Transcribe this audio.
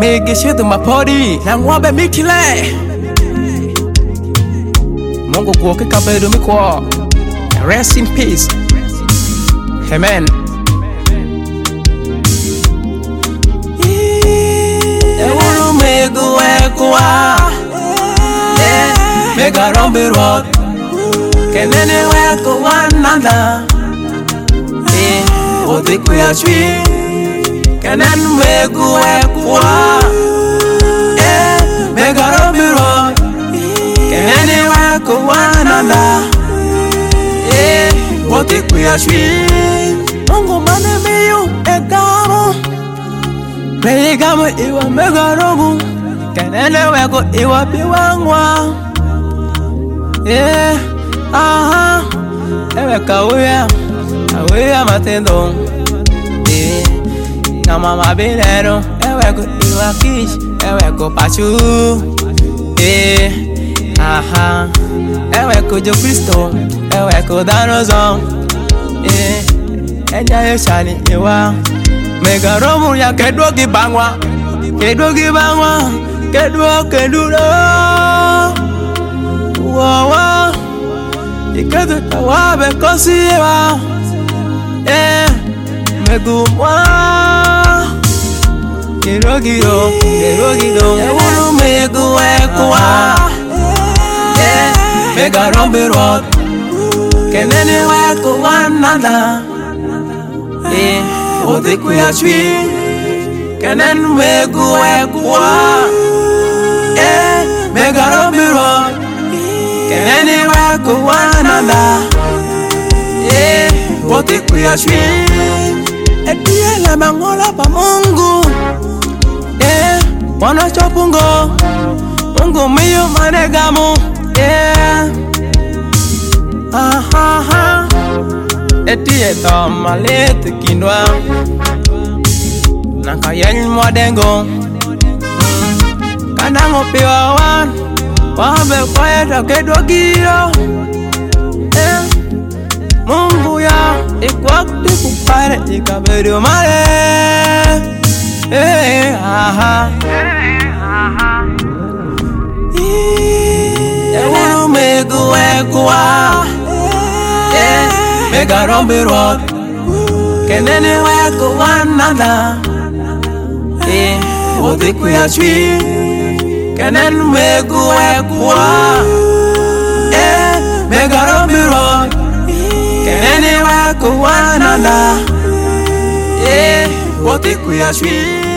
make it shit to my party. Na ngwabe mikile. Mungu kuoke kabedo mikwa. Rest in peace. Amen. Ewuru megu ekwa. Mega rombi road. Kenene weko wananda. Odi kuya shui. Kenen megu ekwa. Mega rombi road. Kenene weko wananda. Odi kuya shui. Mungu mane miyu egamo. Megamo iwa mega robu. Kenene weko iwa biwangwa. Ewe kawuya matendo. Na mama bilero. Ewe ko iwa kish. Ewe ko pachu. Ewe ko jo Kristo. Ewe ko danozon. Enya ye shani iwa. Mega romu ya kedwo gibangwa. Kedwo gibangwa. Keduro. Wow, ikedo tawabe kosiwa. Megumwa. Kerogido. Ewuru megu ekwa. Mega rombi road. Kenene weko wananda. Odi kuya shui. Kenen megu ekwa. Mega rombi road. Kenene weko wananda. Odi kuya shui. Ediye la mangola pa Mungu. Wana chopungo. Mungu miyo manegamo. Ediye to malete kindwa. Nakayen mwadengo. Kanango piwa wan. Wambe kwaeta kedwa giyo. Mungu ya ikwakti kupare ikabedo mare. Ewuru megu ekwa. Mega rombi road. Kenene weko wananda. Odi kuya shui. Kenen megu ekwa. Mega rombi road. Kenene weko wananda. Odi kuya shui.